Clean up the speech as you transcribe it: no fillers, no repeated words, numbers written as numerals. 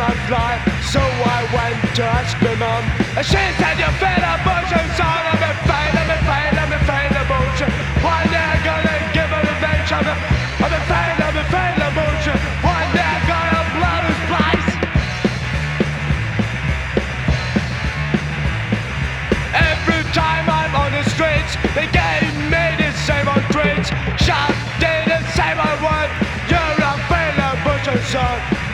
not fly, so I went to ask my mom. And she said, you feel a motion, son. I'm afraid of motion. One day I'm gonna give her revenge. I'm afraid of motion. One day I'm gonna blow his place. Every time I'm on the streets, they gave me the same old treats. Shouting the same old word. You're a failure, motion, son.